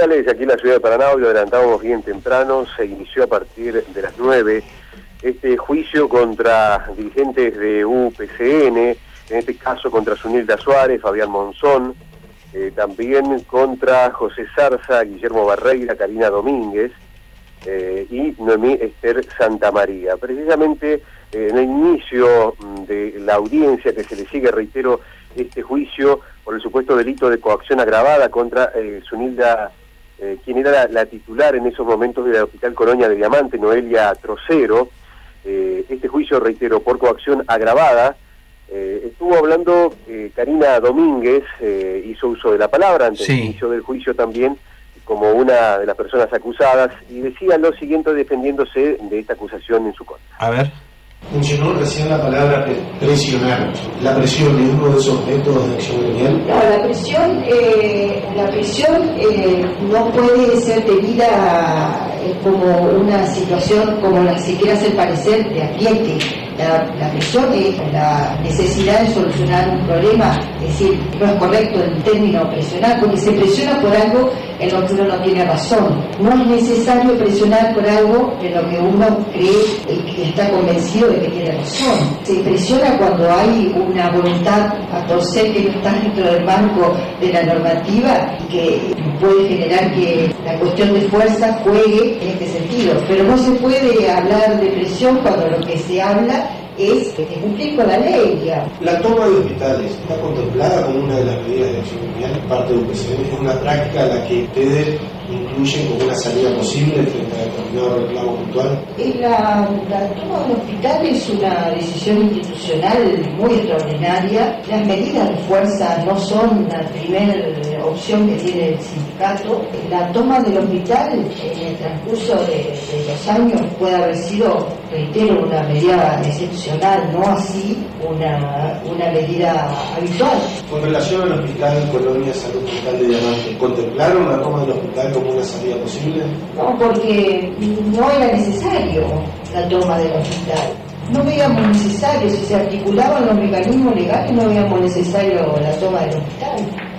judiciales aquí en la ciudad de Paraná, hoy lo adelantábamos bien temprano, se inició a partir de las 9 este juicio contra dirigentes de UPCN, en este caso contra Zunilda Suárez, Fabián Monzón, también contra José Zarza, Guillermo Barreira, Karina Domínguez y Noemí Esther Santamaría. Precisamente en el inicio de la audiencia que se le sigue, reitero, este juicio por el supuesto delito de coacción agravada contra Zunilda, quien era la titular en esos momentos del Hospital Colonia de Diamante, Noelia Trocero. Este juicio, reitero, por coacción agravada. Estuvo hablando Karina Domínguez, hizo uso de la palabra ante el inicio del juicio también, como una de las personas acusadas, y decía lo siguiente defendiéndose de esta acusación en su contra. A ver. Mencionó recién la palabra presionar. ¿La presión es uno de esos métodos de acción gremial? No, la presión no puede ser debida como una situación como la que se quiere hacer parecer de apriete. La presión es la necesidad de solucionar un problema, es decir, no es correcto el término presionar, porque se presiona por algo en lo que uno no tiene razón. No es necesario presionar por algo en lo que uno cree que está convencido de que tiene razón. Se presiona cuando hay una voluntad a torcer que no está dentro del marco de la normativa y que puede generar que la cuestión de fuerza juegue en este sentido. Pero no se puede hablar de presión cuando lo que se habla es que cumplir con la ley, digamos. La toma de hospitales está contemplada como una de las medidas de acción gremial, parte de UPCN, es una práctica a la que ustedes incluyen como una salida posible frente a determinado reclamo puntual. La toma de hospital es una decisión institucional muy extraordinaria. Las medidas de fuerza no son la primera opción que tiene el sindicato. La toma del hospital en el transcurso de los años puede haber sido, reitero, una medida excepcional, no así una medida habitual. Con relación al hospital Colonia Salud Mental de Diamante, ¿contemplaron la toma del hospital como una salida posible? No, porque no era necesario la toma del hospital. No veíamos necesario, si se articulaban los mecanismos legales, no veíamos necesario la toma del hospital.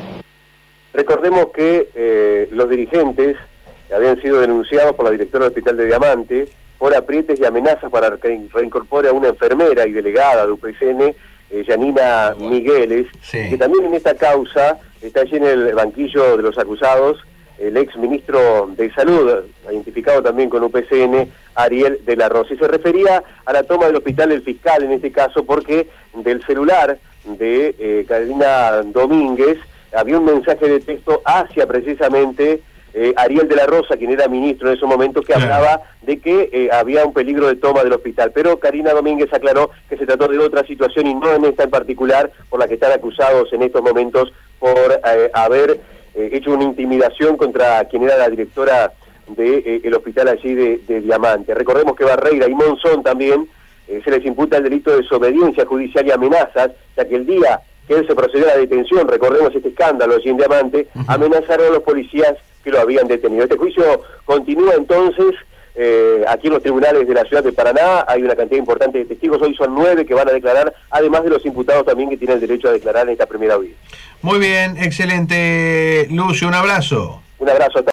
Recordemos que los dirigentes habían sido denunciados por la directora del Hospital de Diamante por aprietes y amenazas para que reincorpore a una enfermera y delegada de UPCN, Yanina Migueles, que también en esta causa está allí en el banquillo de los acusados el ex ministro de Salud, identificado también con UPCN, Ariel de la Rosa. Y se refería a la toma del hospital del fiscal en este caso, porque del celular de Karina Domínguez había un mensaje de texto hacia precisamente Ariel de la Rosa, quien era ministro en ese momento, que hablaba de que había un peligro de toma del hospital. Pero Karina Domínguez aclaró que se trató de otra situación y no en esta en particular, por la que están acusados en estos momentos por haber hecho una intimidación contra quien era la directora del hospital allí de Diamante. Recordemos que Barreira y Monzón también se les imputa el delito de desobediencia judicial y amenazas, ya que el día que él se procedió a la detención, recordemos este escándalo allí en Diamante, amenazaron a los policías que lo habían detenido. Este juicio continúa entonces aquí en los tribunales de la ciudad de Paraná. Hay una cantidad importante de testigos, hoy son 9 que van a declarar, además de los imputados también que tienen el derecho a declarar en esta primera audiencia. Muy bien, excelente, Lucio, un abrazo. Un abrazo a todos.